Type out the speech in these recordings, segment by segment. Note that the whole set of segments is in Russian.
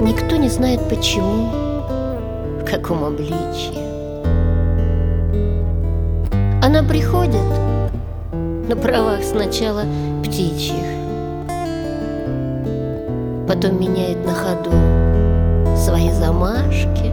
Никто не знает почему, в каком обличье. Она приходит на правах сначала птичьих, потом меняет на ходу свои замашки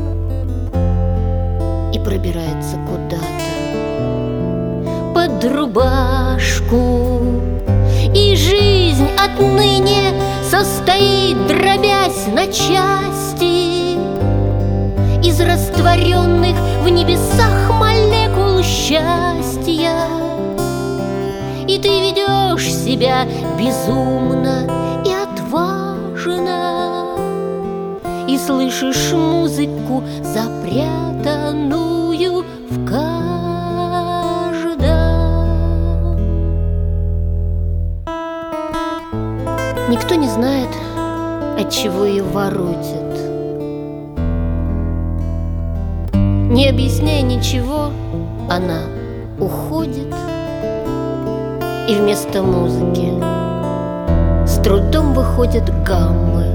и пробирается куда-то под рубашку. И жизнь отныне состоит, дробясь на части, из растворенных в небесах молекул счастья. И ты ведешь себя безумно и отважно, и слышишь музыку, запрятанную в каждом. Никто не знает, от чего ее воротит. Не объясняя ничего, она уходит, и вместо музыки с трудом выходят гаммы,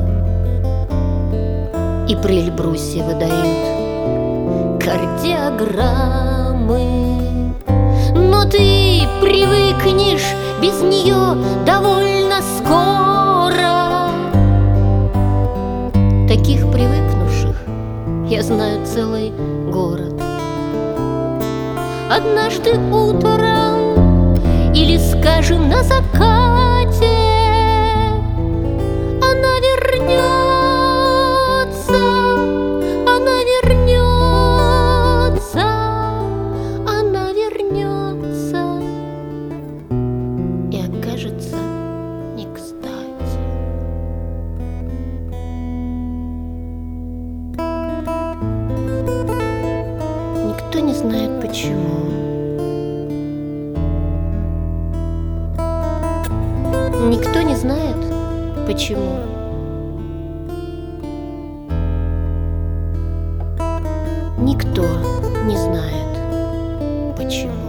и при Эльбрусе выдают кардиограммы. Но ты привыкнешь без нее довольно скоро. Таких привыкнувших я знаю целый город. Однажды утром или, скажем, на закате она вернется, она вернется, она вернется и окажется не кстати. Никто не знает почему. Никто не знает почему. Никто не знает почему.